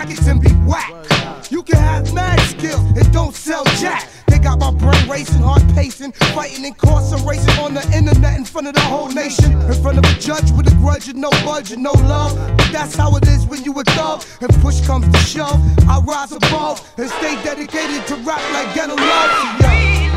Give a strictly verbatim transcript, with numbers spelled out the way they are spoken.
brackets and be whack. You can have mad skills, it don't sell jack. They got my brain racing, heart pacing, fighting incarceration on the internet in front of the whole nation. In front of a judge with a grudge and no budge and no love. But that's how it is when you a thug. And push comes to shove, I rise above and stay dedicated to rap like Ghetto Love. Yo.